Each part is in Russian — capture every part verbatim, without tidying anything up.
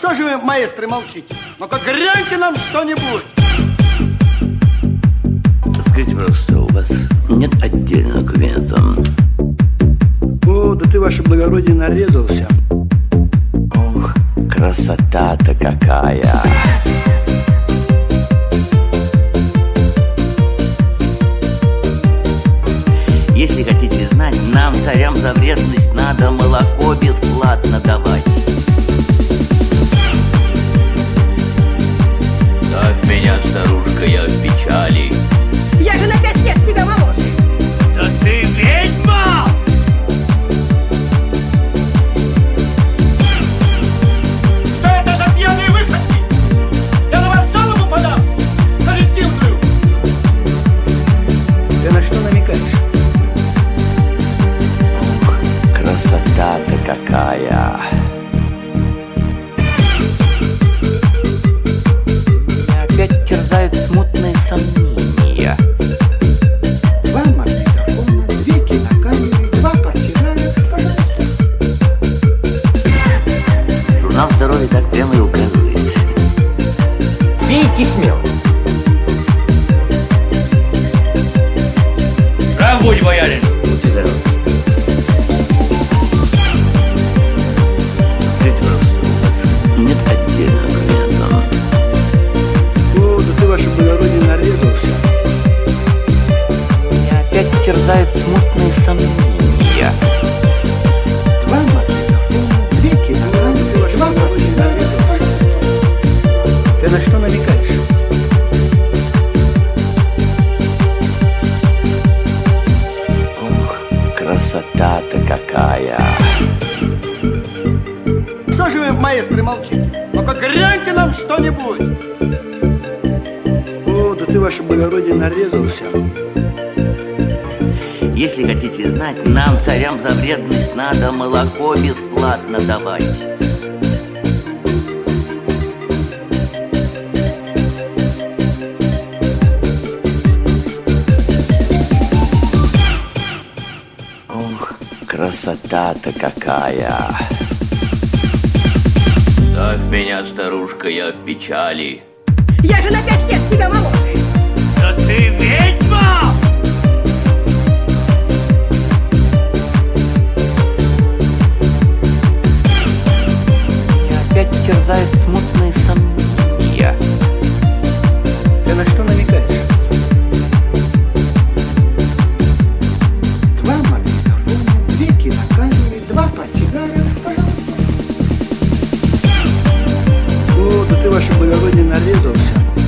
Что же вы, маэстро, молчите? Ну-ка, гряньте нам что-нибудь. Скажите, пожалуйста, у вас нет отдельного документа? О, да ты, ваше благородие, нарезался. Ох, красота-то какая! Если хотите знать, нам, царям, за вредность надо молоко бесплатно давать. Ставь меня, старушка, я в печали. Я же на пять лет тебя моложе. Да ты ведьма! Что это за пьяные выходки? Я на вас жалобу подам! Коллективную! Ты на что намекаешь? Ох, красота-то какая! Меня опять терзают смутные сомнения. Два магнитофона, две кинокамеры, два портсигара, пожалуйста. Журнал здоровья так прямо и указывает. Пейте смело. Прав будь, боярин! Будьте здоровы. Скажите, пожалуйста, у вас нет отдельного документа? О, да ты, ваше благородие, нарезался. Меня опять терзают смутные сомнения. Два магнитофона, две кинокамеры, два портсигара, пожалуйста. Ты на что намекаешь? Ох, красота-то какая! Что же вы, маэстро, молчите? Ну-ка, гряньте нам что-нибудь. О, да ты, ваше благородие, нарезался. Если хотите знать, нам, царям, за вредность надо молоко бесплатно давать. Ох, красота-то какая! Ставь меня, старушка, я в печали. Я же на пять лет тебя моложе. Да ты ведьма! Меня опять терзают смутные сомнения. Ты на что намекаешь? Два магнитофона, две кинокамеры, два портсигара, пожалуйста. О, да ты, ваше благородие, нарезался.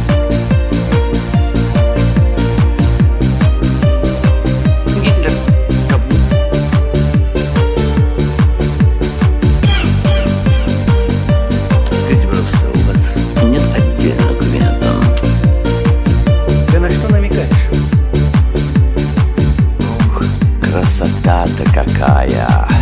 Гитлер. Скажите, пожалуйста, у вас нет отдельного документа? Ты на что намекаешь? Ох, красота-то какая!